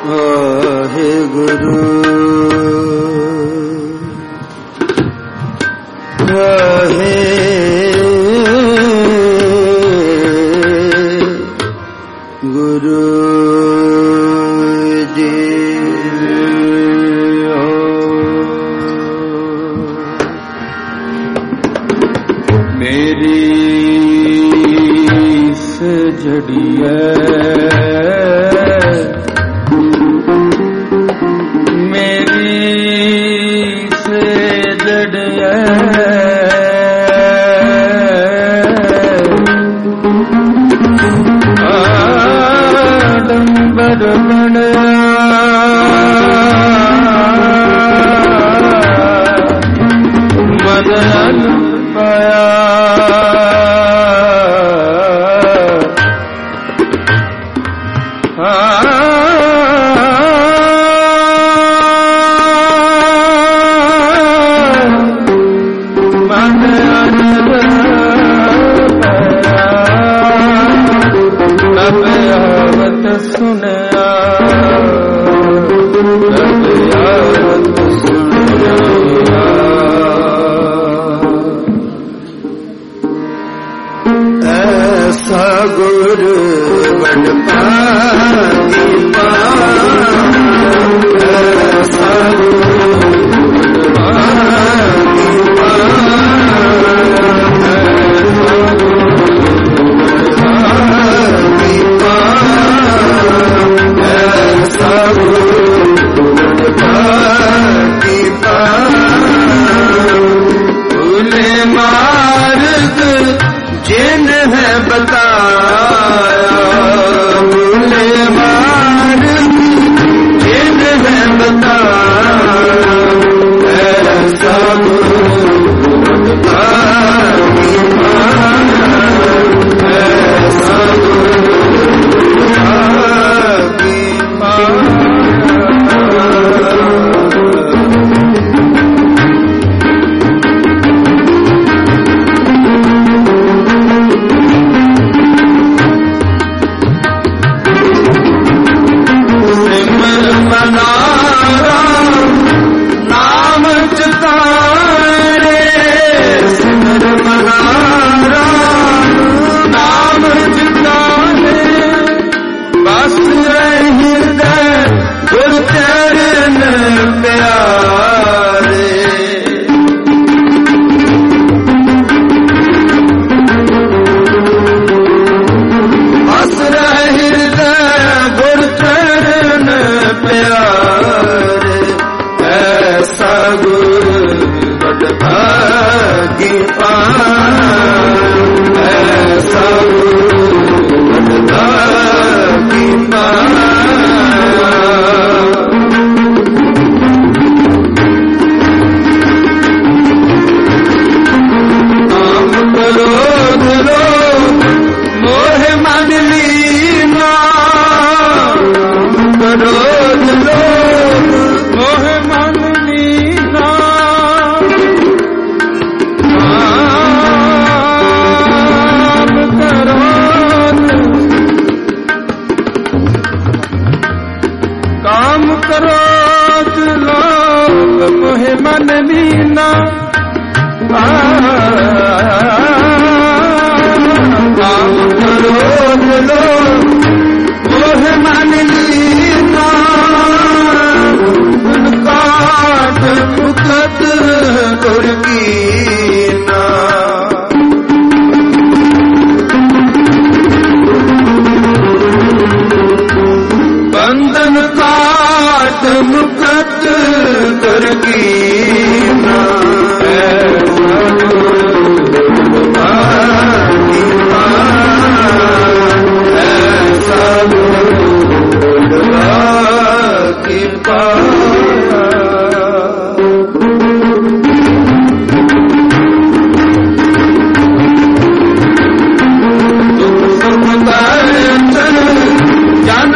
ਵਾਹਿਗੁਰੂ ਵਾਹਿਗੁਰੂ ਜੀ। ਮੇਰੀ ਸਜੜੀਐ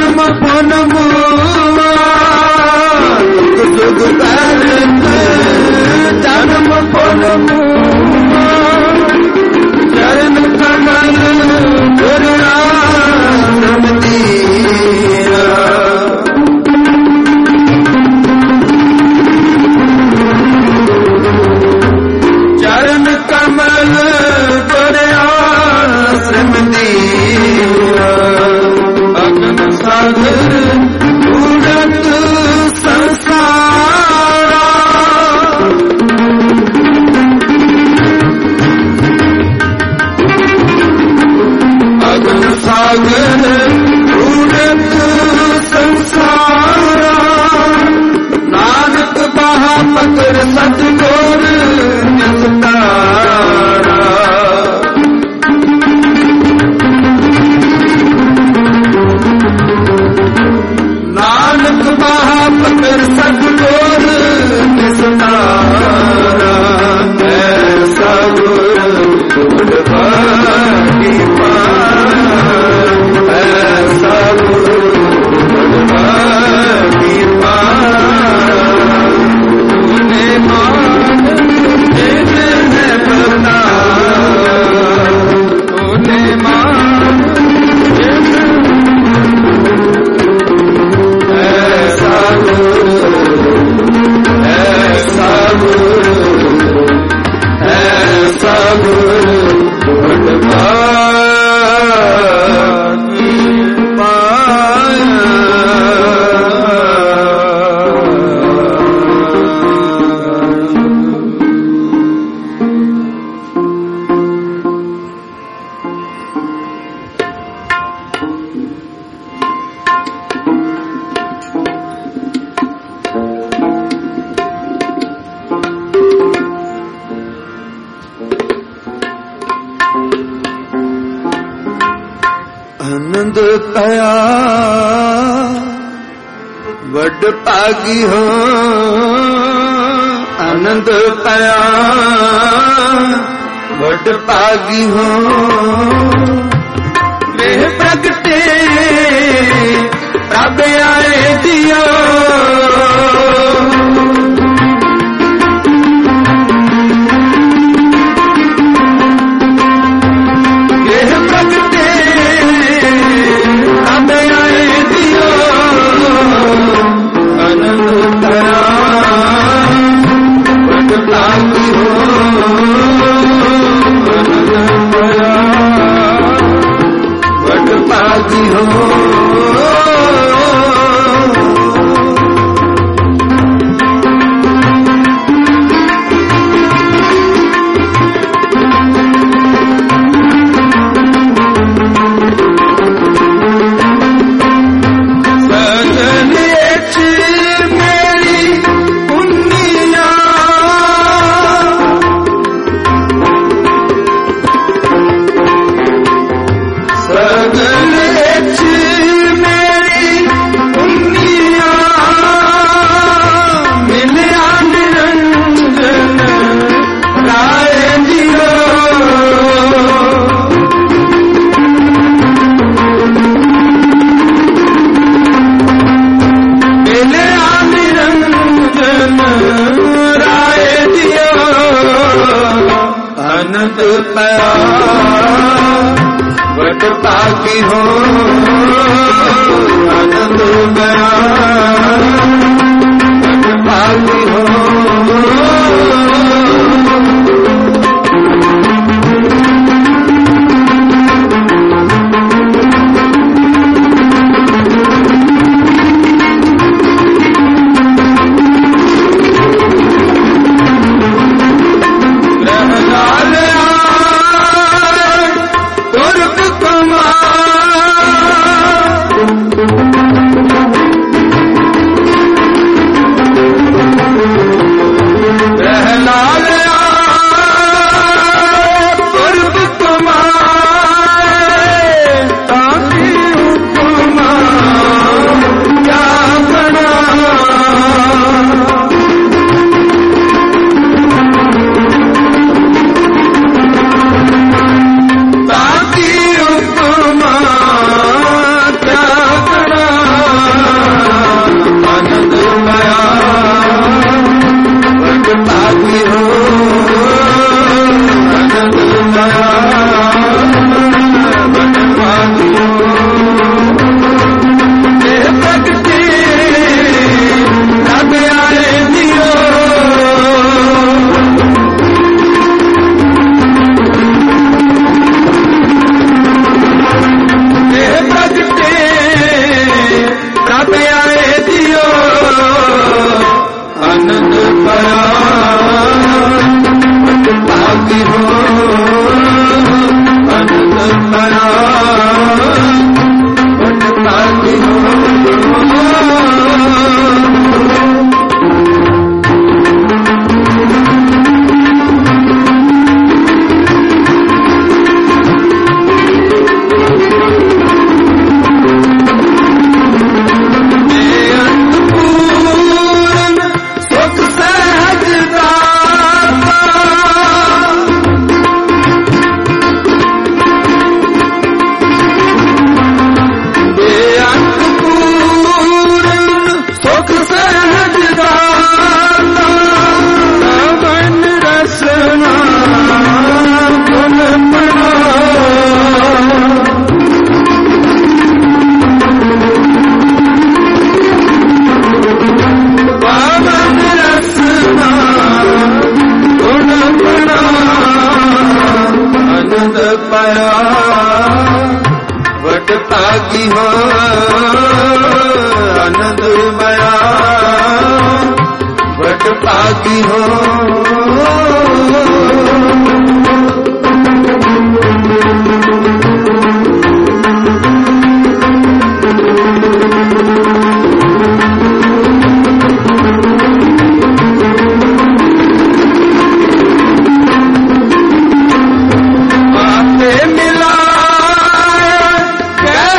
ਜਨਮ आनंद पाया वड पागी हो आनंद पाया वड पागी हो वे प्रगटे प्रभ आए दियो वट पागी हो आनंद गया वट पागी हो वट पागी हो आनंद मया वट पागी हो मिला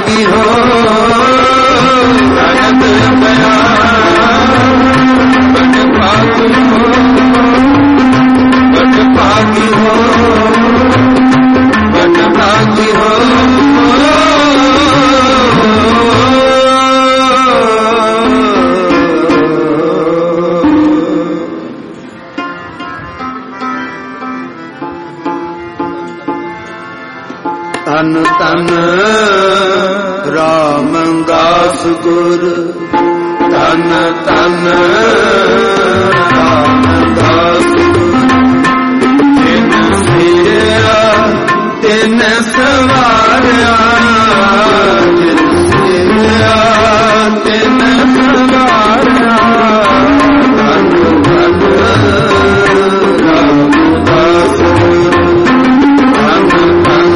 ਭਾਗੀ ਹੋ ਅਨੰਦ ਪਿਆ ਬੜ ਭਾਗੀ ਹੋ ਬੜ ਭਾਗੀ ਹੋ ਬੜ ਭਾਗੀ ਹੋ ਤਨ ਤਨ ਰਾਮਦਾਸ ਗੁਰ ਤਨ ਤਨ ਰਾਮਦਾਸ ਗੁਰ ਤਿਨ ਸਿਰਿਆ ਤਿਨ ਸਵਾਰਿਆ ਤਿਨ ਸਿਰਿਆ ਤਿਨ ਸਵਾਰਿਆ ਤਨ ਤਨ ਰਾਮਦਾਸ ਗੁਰ ਤਨ ਤਨ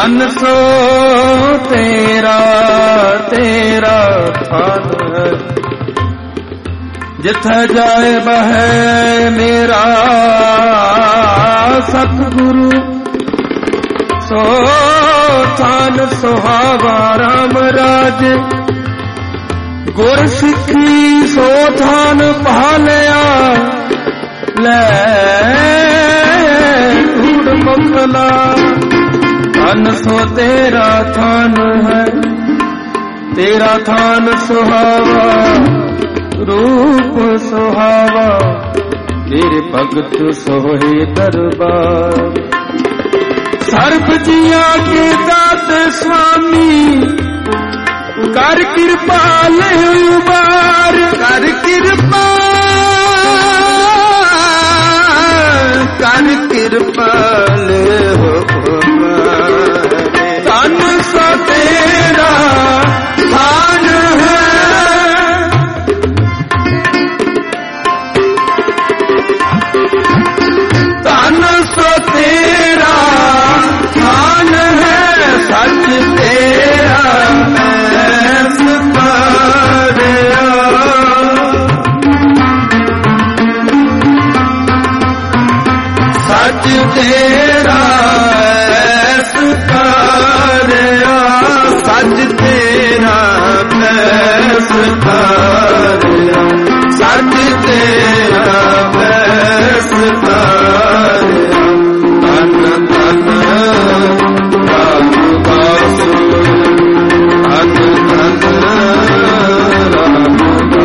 ਤਨ ਸੋ ਤੇਰਾ ਤੇਰਾ ਥਾਨ ਹੈ, ਜਿੱਥੇ ਜਾਏ ਬਹਿ ਮੇਰਾ ਸਤਿਗੁਰੂ, ਸੋ ਥਾਨ ਸੁਹਾਵਾ ਰਾਮ ਰਾਜ। ਗੁਰ ਸਿੱਖੀ ਸੋ ਥਾਨ ਭਾਲਿਆ, ਲੈ ਊੜ ਮੁਖਲਾ। ਤਨ ਸੋ ਤੇਰਾ ਥਾਨ ਹੈ, ਤੇਰਾ ਥਾਨ ਸੁਹਾਵਾ, ਰੂਪ ਸੁਹਾਵਾ, ਤੇਰੇ ਭਗਤ ਸੋਹੇ ਦਰਬਾਰ। ਸਰਬ ਜੀਆਂ ਕੇ ਦਾਤੇ ਸੁਆਮੀ, ਕਰ ਕਿਰਪਾ ਲੈ ਉਬਾਰ, ਕਰ ਕਿਰਪਾ, ਕਰ ਕਿਰਪਾ ਲੈ ਉਬਾਰ। ਤਨ ਸੋ ਤੇਰਾ ਥਾਨ ਹੈ, ਤਨ ਸੋ ਤੇਰਾ ਥਾਨ ਹੈ, ਸੱਚ ਤੇਰਾ ਐਸ ਪਾਰਿਆ। ਸੱਚ ਤੇਰਾ ਐਸ ਪਾਰਿਆ, ਸੱਚ ਤੇਰਾ ਐਸ ਪਾਰਿਆ, ਸੱਚ ਤੇਰਾ ਐਸ ਪਾਰਿਆ। ਧੰਨ ਧੰਨ ਰਾਮਦਾਸ, ਧੰਨ ਧੰਨ ਰਾਮਦਾਸ।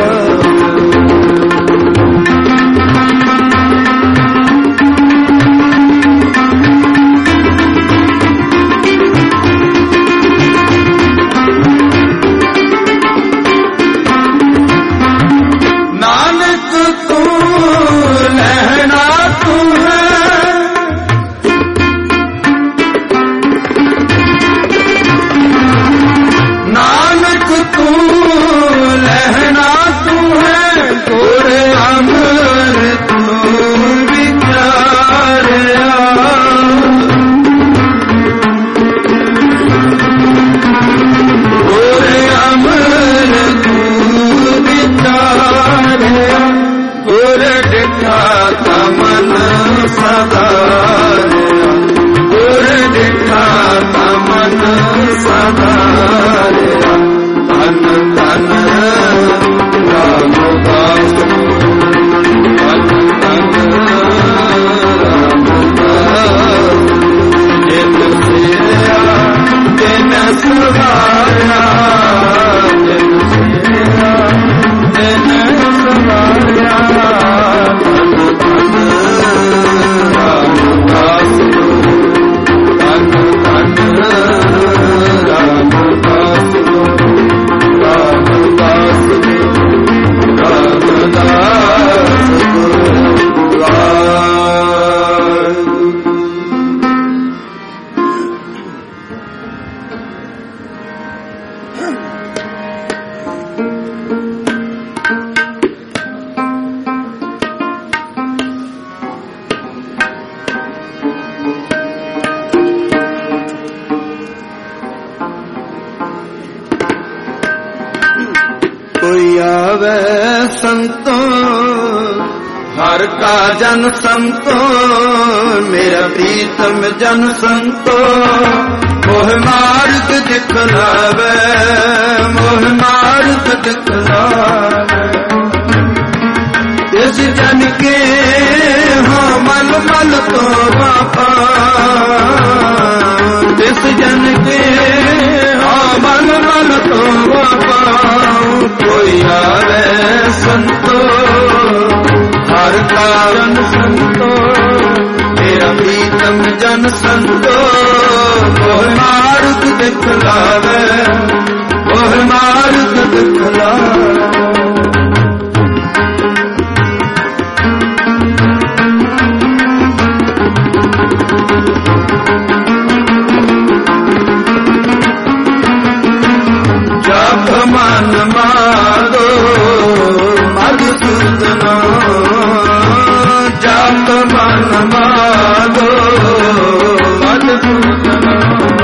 ਨਾਨਕ ਤੂੰ ਲਹਿਣਾ ਤੂੰ ਹੈ, ਨਾਨਕ ਤੂੰ ਲਹਿਣਾ ਤੂੰ ਹੈ, ਗੁਰ ਅੰਮ੍ਰਿਤ ਤੂੰ ਵਿਚਾਰਿਆ। ਗੁਰ ਅੰਮ੍ਰਿਤ ਤੂੰ ਵਿਚਾਰਿਆ, ਗੁਰ ਡਿਠਾ ਤਾ ਮਨ ਸਦਾਰਿਆ, ਗੁਰ ਡਿਠਾ ਤਾ ਮਨ ਸਦਾਰਿਆ। ਧੰਨ ਧੰਨ ਰਾਮਦਾਸ, ਧੰਨ ਧੰਨ ਰਾਮਦਾਸ। ਜਿਨ ਸਿਰਿਆ ਤਿਨ ਸਵਾਰਿਆ, ਜਿਨ ਸਿਰਿਆ ਤਿਨ ਸਵਾਰਿਆ। ਧੰਨ ਧੰਨ ਰਾਮਦਾਸ, ਧੰਨ ਧੰਨ ਰਾਮਦਾਸ, ਰਾਮਦਾਸ, ਰਾਮਦਾਸ ਵਾਹਿਗੁਰੂ। कोई आवे संतो हर का जन संतो, मेरा प्रीतम जन संतो, मोह मार्ग दिखलावे, मोह मार्ग दिखलावे। इस जन के हो मल मल तो बापा, इस जन के हो मल मल तो बापा। कोई आवे संतो हर का जन संतो, मेरा प्रीतम जन संतो, मोह मार्ग दिखलावे, मोह मार्ग दिखलावे। जप मन मारो मधुसूदना, जप मन मारो मधुसूदना।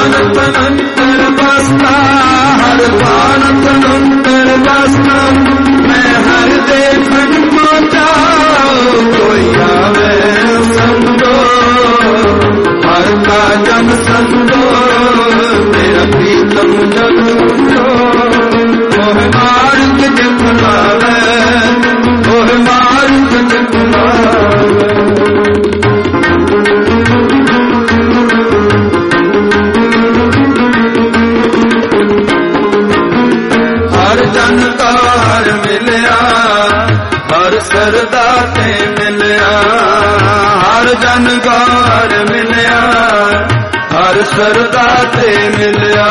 बानत अंतर बसता, हर बानत अंतर बसता। मैं हर देखन को जाओ, कोई आवे संतो, हर का जन संतो, मेरा प्रीतम जन संतो। ओह मार्ग दिखलावे, ओह मार्ग दिखलावे। हर जन का हर मिलया, हर सरदा ते मिलया। हर जन का हर मिलया, हर सरदा ते मिलया।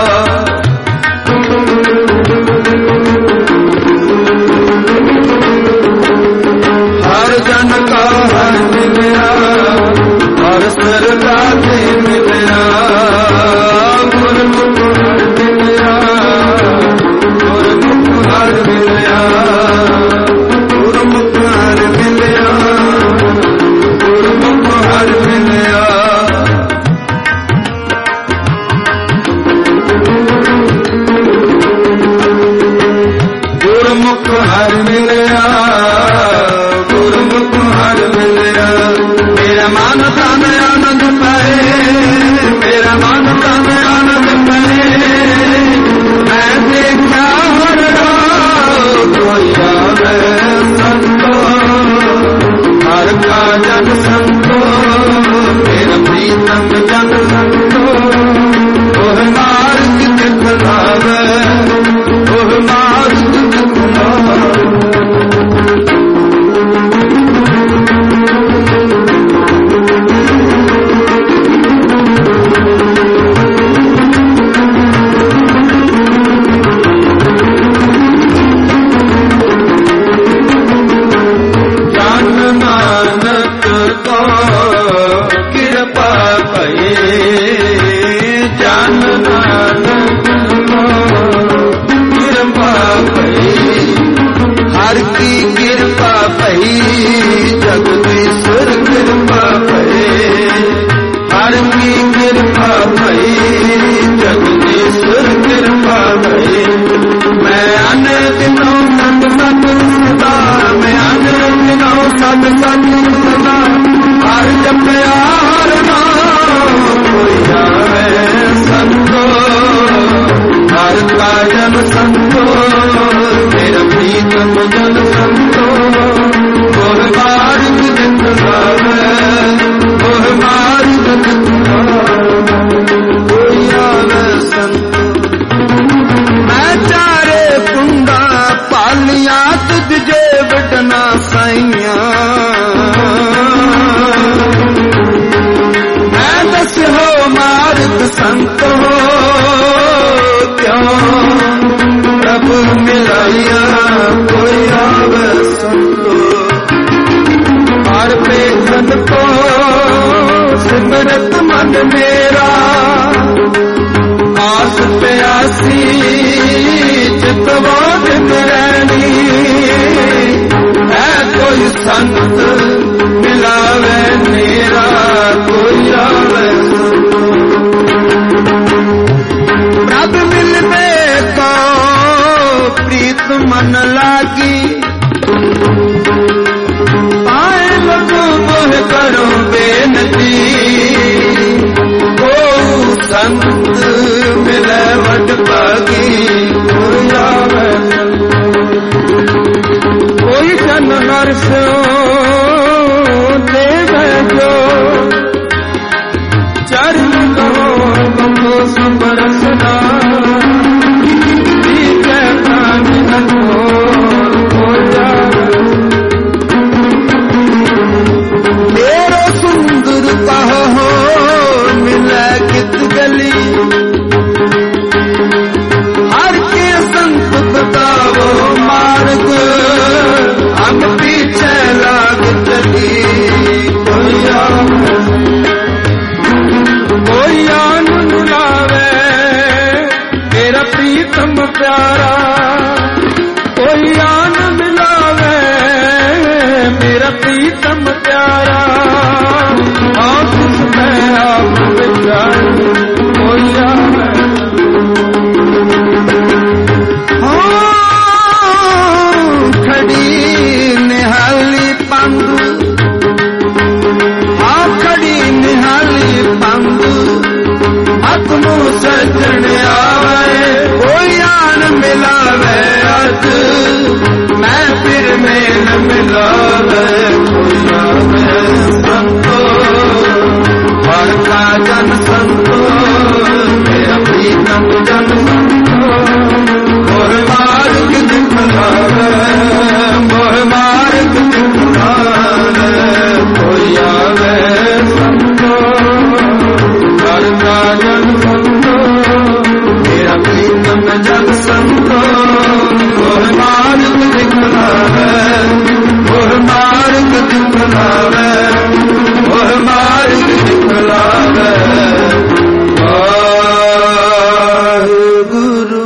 हर जन का हर मिलया, हर सरदा ते मिलया। गुरमुख हर मिलया, गुरमुख हर मिलया, गुरमुख हर मिलया, गुरमुख हर मिलया। गुरमुख हर मिलया, गुरमुख हर मिलया। मेरा मन तन आनंद पाए, मेरा मन तन आनंद पाए। मैं देखा हर रात, कोई आवे संतो, हर का जन संतो, मेरा प्रीतम जन संतो। ओह मार्ग दिखलावे, ओह मार्ग दिखलावे। जन नानक को कृपा भई, जन नानक को कृपा भई। हर की कृपा भई, जगदीश्वर कृपा भई। हर की कृपा भई, जगदीश्वर कृपा भई। मैं अन दिनों सत सत सदा, मैं अन दिनों सत सत सदा। हर जपया हर नाम, कोई आवे संतो, हर का जन संतो, मेरा प्रीतम जन संतो। ओह मार्ग दिखलावे, ओह मार्ग दिखलावे, कोई आवे संतो। मैं चारे कुंडा पालिया, तुझ जे बटना साइया। मैं दस हो मार्ग संत हो, क्यों प्रभु मिलाइया, कोई आवे संतो। हर पेखन को सिमरत मन मेरा, आस प्यासी चितवा दिन रहनी। है कोई संत मिलावे मेरा, कोई आवे प्रभु मिलवे को प्रीत मन लागी। पाए लगो मोह करो बेनती, को संत मिले वड पागी। कोई आवे कोई जन हर्ष देवे जो, चरण कहो बंधो सुबरसना। दीजे पानी नकोर, कोई आवे मेरो सुंदर कहो मिले कित गली। हर के संत बताओ मार्ग, हम पीछे जग संतो वह मार्ग दिखलावे, वह मार्ग दिखलावे, वह मार्ग दिखलावे। वाहिगुरु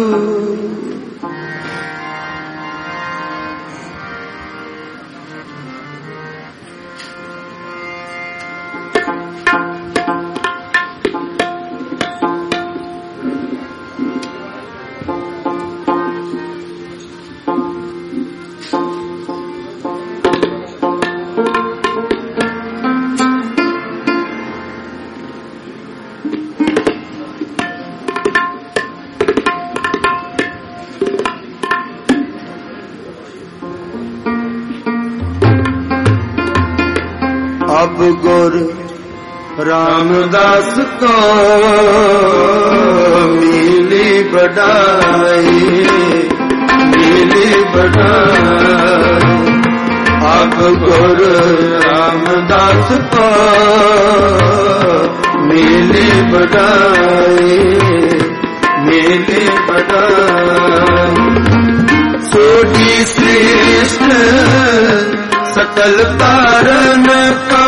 अब गुर रामदास को मिली बढ़ाई, मिली बढ़ाई। अब गुर रामदास को मिली बढ़ाई, मिली बढ़ाई। सोडी श्रेष्ठ सकल कारण का,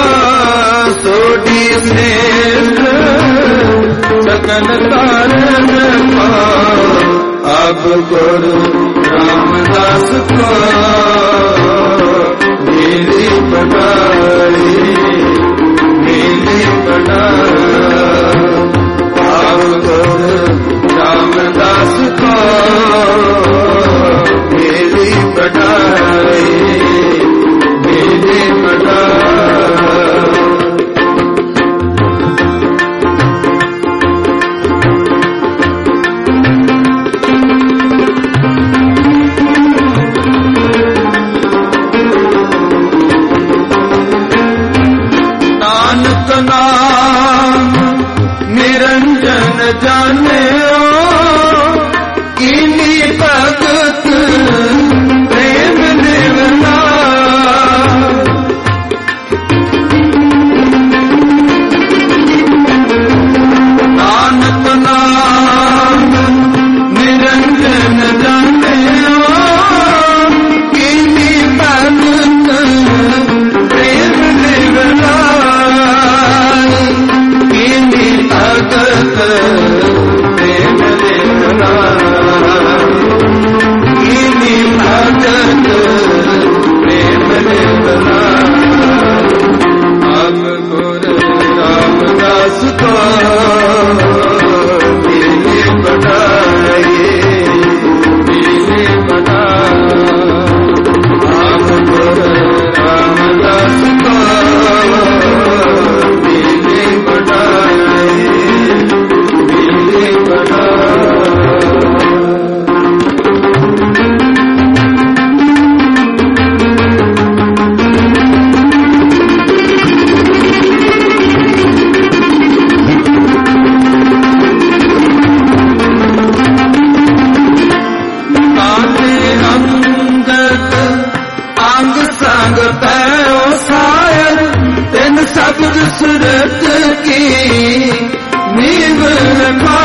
सोडी श्रेष्ठ सकल कारण का। अब गुरु रामदास को मिली बढ़ाई, मिली बढ़ाई। अब गुरु रामदास को मिली बढ़ाई, मिली बढ़ाई। नानक नाम निरंजन जाने कीनी भगत प्रेम निर्मला। नानक नाम निरंजन जाने कीनी भगत प्रेम निर्मला, कीनी भगत प्रेम निर्मला, कीनी भगत प्रेम निर्मला। अब गुरु रामदास को मिली बढ़ाई, मिली बढ़ाई। अब गुरु रामदास को मिली बढ़ाई, मिली बढ़ाई। काटे अंगत अंग संग तैयो सायर, तिन शब्द सूरत की नींव रखा।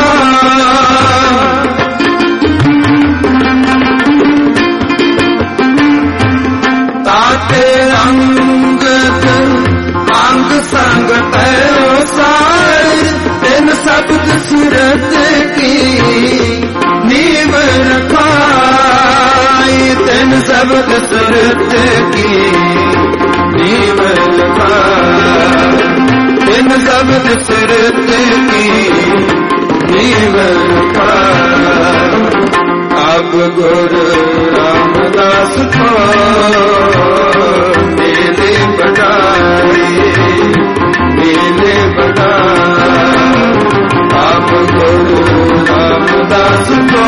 ताते अंगत अंग संग तैयो सायर, तिन शब्द सूरत की नींव रखाई, तिन शब्द सूरत की नींव रखाई, तिन शब्द सूरत की नींव रखाई। अब गुरु रामदास को मिली बढ़ाई, मिली बढ़ाई। अब गुरु रामदास को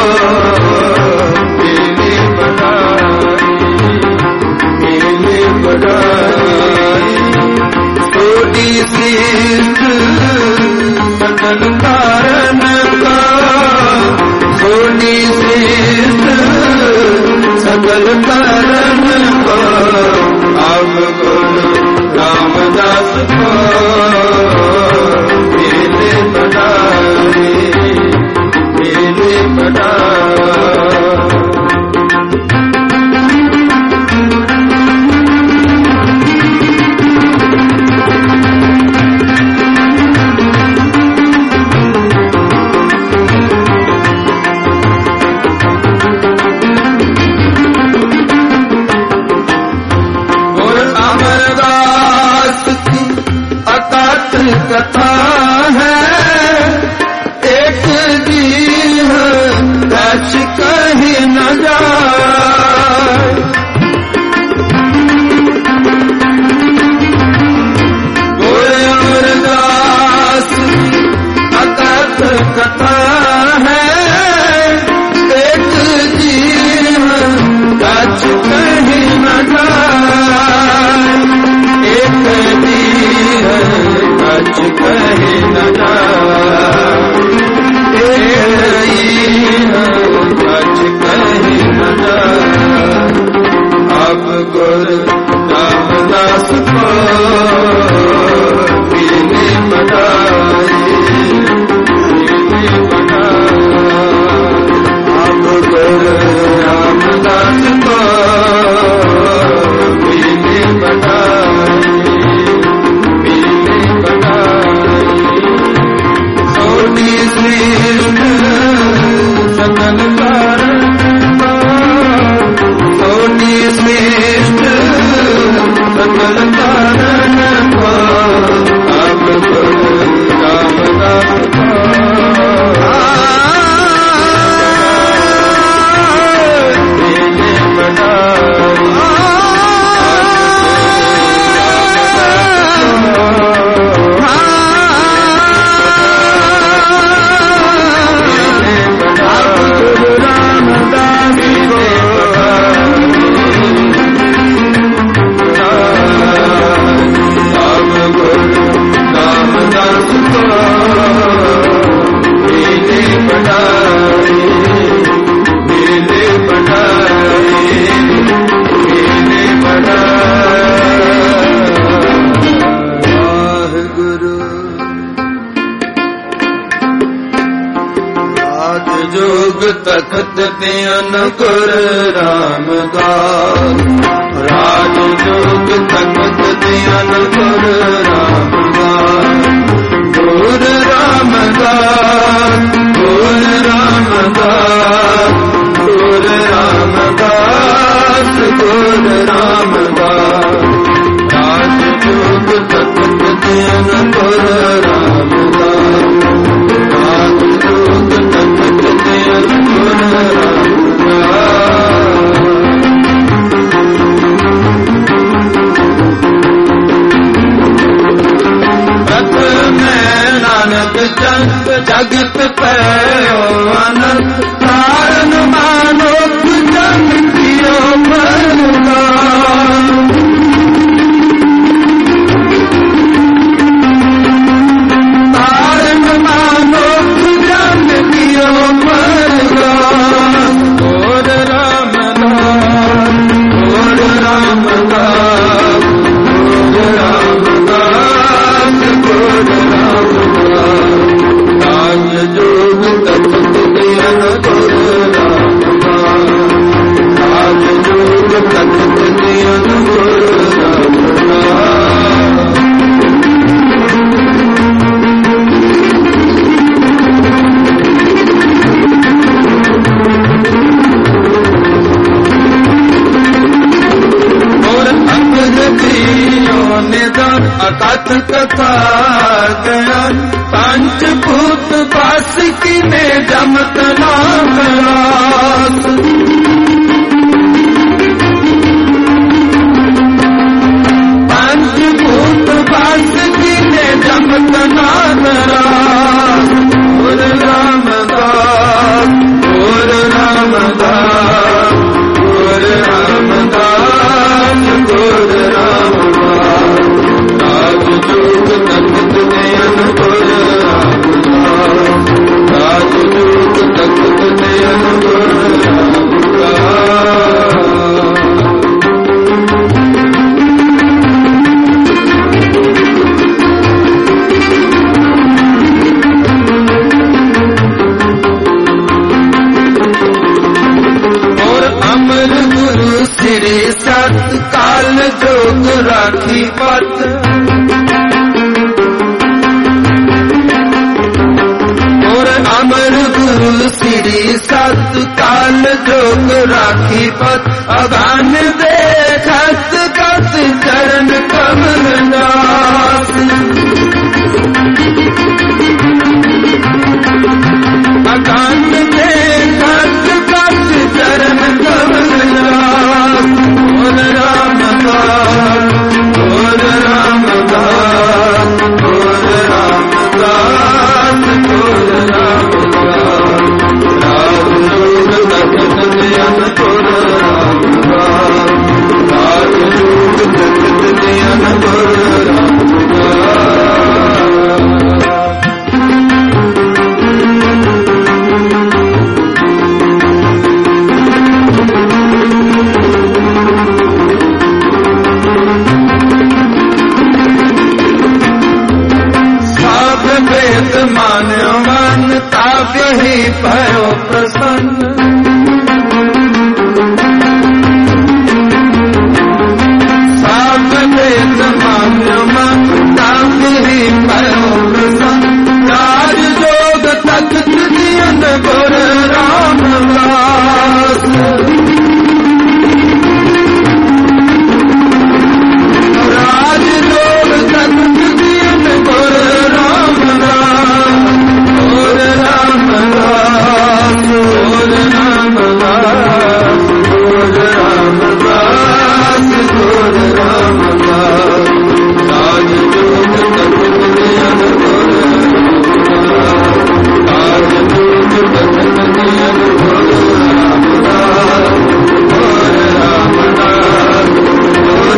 मिली बढ़ाई, मिली बढ़ाई। सोडी श्रेष्ठ सकल कारण का, सोडी श्रेष्ठ सकल कारण का। अब गुरु रामदास को मिली बढ़ाई, मिली कथा है एक जीवन कछ कहीं न जाए, एक जीवन कछ कहीं न जाए, एक जीवन कछ कहीं न जाए। अब गुरु रामदास को पीली बनाई, पीली बनाई। अब गुरु रामदास को पीली बनाई, पीली बनाई। सोनी श्रेष्ठ सकल कारण, सोनी श्रेष्ठ सकल कारण को अब गुरु रामदास को पीली बनाई, तखत पियन गुरु रामदास, राज जोग तखत पियन गुरु रामदास, गुरु रामदास, गुरु रामदास, गुरु रामदास, गुरु रामदास। राज जोग तखत पियन गुरु रामदास, राज जोग तखत पियन गुरु रामदास। प्रथम नानक जग जगत पयो अनंत, कारण मानो जग कियो परदान। कारण मानो जग कियो परदान। गुर रामदास, गुर रामदास, गुर रामदास, गुर रामदास। राज जोग तखत पियन गुरु रामदास, राज जोग तखत पियन गुरु रामदास। और अंगद प्रियों ने अकथ कथा ज्ञान, पंचभूत पास की ने जमत नाम रास। पंचभूत पास की ने जमत नाम रास। गुरु रामदास, गुरु रामदास, गुरु रामदास, गुरु रामदास। राज जोग तखत पियन गुरु रामदास, राज जोग तखत पियन गुरु रामदास। और अमर गुरु श्री सत काल जोग राखी पत। और अमर गुरु श्री सत काल जोग राखी पत। अगान देखत कत चरण कमल दास। अगान देखत कत चरण कमल दास। गुर रामदास, गुर रामदास, गुर रामदास, गुर रामदास। ਹੀ ਭਇਓ ਪ੍ਰਸੰਨ। ਸਾਗਲੇ ਸਮਾਗਮ ਤਬ ਹੀ ਭਇਓ ਪ੍ਰਸੰਨ। ਰਾਜ ਜੋਗ ਤਖਤ ਦੀਨ ਗੁਰ ਰਾਮਦਾਸ। ਰਾਜ ਜੋਗ ਤਖਤ ਦੀਨ ਗੁਰ ਰਾਮਦਾਸ। ਗੁਰ ਰਾਮਦਾਸ ਗੁਰ ਰਾਮਦਾਸ ਗੁਰ ਰਾਮਦਾਸ ਗੁਰ ਰਾਮਦਾਸ। ਰਾਜ ਜੋਗ ਤਖਤ ਦੀਨ ਗੁਰ ਰਾਮਦਾਸ। ਰਾਜ ਜੋਗ ਤਖਤ ਦੀਨ ਗੁਰ ਰਾਮਦਾਸ। ਗੁਰ ਰਾਮਦਾਸ ਗੁਰ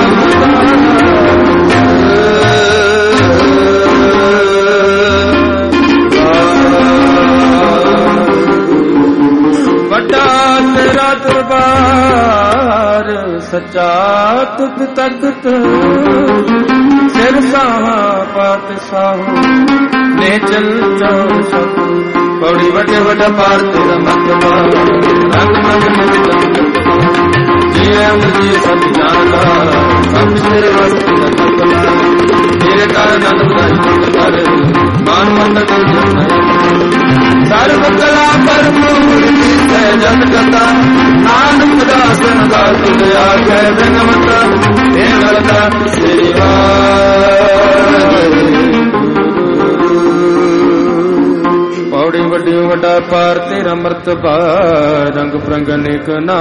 ਵੱਡਾ ਤੇਰਾ ਦਰਬਾਰ ਸੱਚਾ ਤੁਧ ਤਖਤ। ਸਿਰ ਸਾਹਾ ਪਾਤਸ਼ਾਹ ਨੇ ਚਲ ਚੌਰ ਸਭ। ਪੌੜੀ ਵੱਡੇ ਵੱਡਾ ਪਾਰ ਤੇਰਾ ਮਤਬਾ। ਰੰਗ ਮਨ ਨਿਤ ਜੀਐ ਮੁਝੇ ਸਭ ਜਾਣਾ। ਸਭ ਤੇਰੇ ਵਾਸਤੇ ਦਾ ਤਕਲਾ। ਤੇਰੇ ਕਾਰਨ ਅਨੰਦਾਈ ਮੁਕਤ ਕਰ। ਮਾਨ ਮੰਦਰ ਦੇ ਜਨ ਸਰਬ ਕਲਾ ਪਰਮ ਮੂਰਤੀ ਸਹਿਜਨ ਕਥਾ। ਨਾਨਕ ਦਾਸਨ ਦਾ ਤੁਧ ਆਗੈ ਬਿਨਵਤਾ। ਹੇ ਕਰਤਾ ਸ੍ਰੀ ਪੌੜੀ ਵੱਡੀ ਵੱਡਾ ਪਾਰ ਤੇਰਾ ਮਰਤਬਾ। ਰੰਗ ਪ੍ਰੰਗ ਅਨੇਕ ਨਾ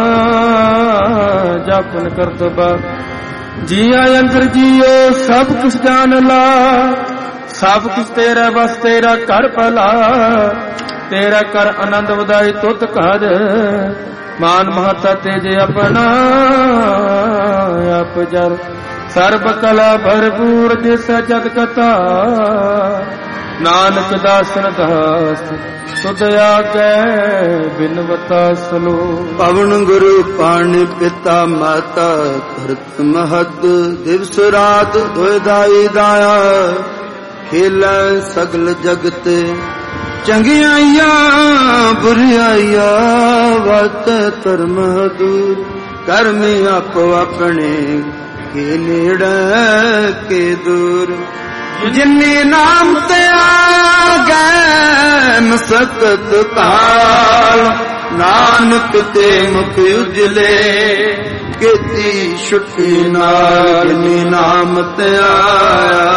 ਜਾਪਨ ਕਰਤਬਾ। ਜੀਆ ਅੰਦਰ ਜੀਓ ਸਭ ਕੁਛ ਜਾਣ ਲਾ। ਸਭ ਕੁਛ ਤੇਰਾ ਬਸ ਤੇਰਾ ਕਰ ਭਲਾ। ਤੇਰਾ ਕਰ ਆਨੰਦ ਵਧਾਈ ਤੁਤ ਘਰ। ਮਾਨ ਮਹਤਾ ਤੇਜ ਆਪਣਾ ਆਪ ਜਰ। ਸਰਬ ਕਲਾ ਭਰਪੂਰ ਜਿਸ ਜਗ ਕਥਾ। ਨਾਨਕ ਦਾਸਨ ਦਾਸ ਤੁਧ ਆਗੈ ਬਿਨਵਤਾ ਸਲੋ। ਪਵਨ ਗੁਰੂ ਪਾਣੀ ਪਿਤਾ ਮਾਤਾ ਧਰਤ ਮਹਦ। ਦਿਵਸ ਰਾਤ ਦੋਇ ਦਾਈ ਦਾਇਆ। ਖੇਲੈ ਸਗਲ ਜਗਤ ਚੰਗਿਆਈਆਂ ਬੁਰਿਆਈਆਂ। ਵਤ ਧਰਮ ਦੂਰ ਕਰਮੀ ਆਪੋ ਆਪਣੇ ਕੇ ਨੇੜੇ ਕੇ ਦੂਰ। ਜਿਨੀ ਨਾਮ ਤੇ ਆਗੈ ਮਸਕਤ ਕਾਲ। ਨਾਨਕ ਤੇ ਮੁਖ ਉਜਲੇ ਕੀਤੀ ਛੁੱਟੀ ਨਾਲ। ਜਿਨੀ ਨਾਮ ਤੇ ਆਇਆ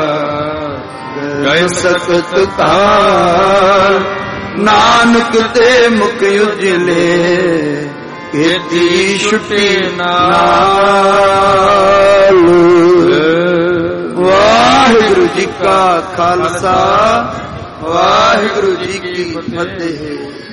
ਗਏ ਸਕਤ ਕਾਲ। ਨਾਨਕ ਤੇ ਮੁਖ ਉਜਲੇ ਕੀਤੀ ਛੁੱਟੀ ਨਾਲ। ਵਾਹਿਗੁਰੂ ਜੀ ਕਾ ਖਾਲਸਾ ਵਾਹਿਗੁਰੂ ਜੀ ਕੀ ਫਤਿਹ।